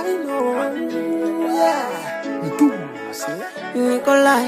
Nikolai.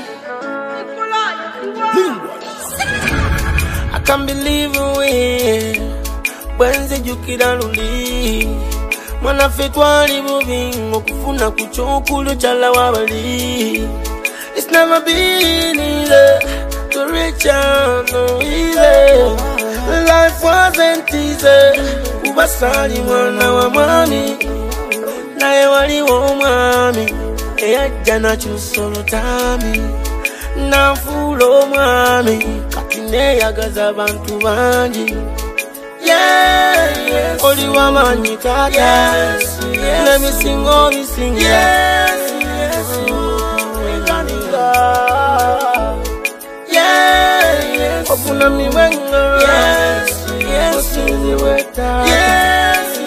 I can't believe it. Wenze jukira luli. Mwana fetwali bubingo kufuna kuchokulu chala wabali. It's never been easy to reach out, no easy. Life wasn't easy. Ubasali mwana wa mami. Nae wali wa mami. Eya jana chusolo tami. Nafulo mami. Katine yagaza bantu banji. Yes, only woman you got. Yes, yes. Let me sing, oh, me sing. Yes, yes, yes. Open up me wenga. Yes, yes. Yes,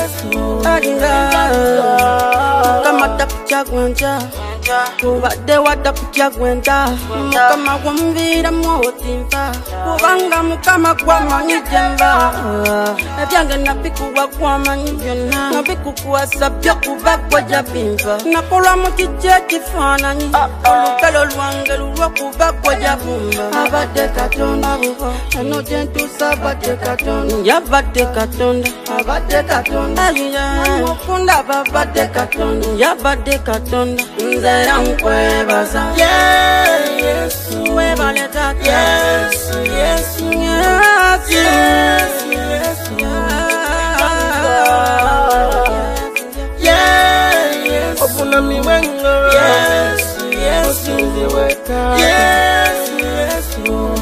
yes. Kama tapicha gwanja. Kubade watapicha gwanja. Kama wambira mwotimba. Kubanga mukama kwa manijemba. Ebyange napikuwa kwa manijona. Nabikuwa sabya kubakwa jabimba. Nakola mukije kifananyi. Olukalo lwange luwa kubakwa jabumba. Abade katonda buho. Eno jentu sabade katonda. Yabade katonda. Abade katonda. Mukunda babade katonda. Yabade katonda. Nzera mkwebaza. Yes, webale tata. Yes, yes, yes, yes, yes, yes. Opuna mi wenga. Yes, yes, yes, yes,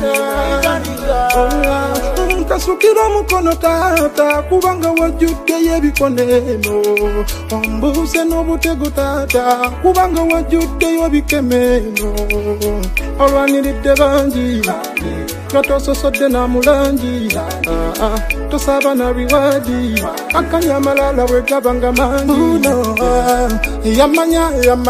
Kasukira mukono tata kubanga wajute yebikoneno ombuse no butego tata kubanga wajute yobikemeno olwaniride banji katososodde na mulanji tosaba na riwadi akanyamalala wegabanga manji yamanya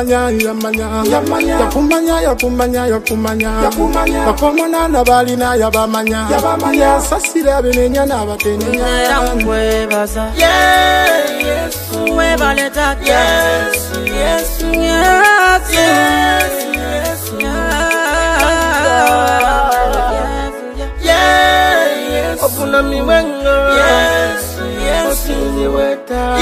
yakumanya na balina yabamanya sasira benenya na batenenya mkwebaza. Yes, webale tata. Yes, yes, yes, yes, yes, yes. Opuna mi wenga. Yes, yes,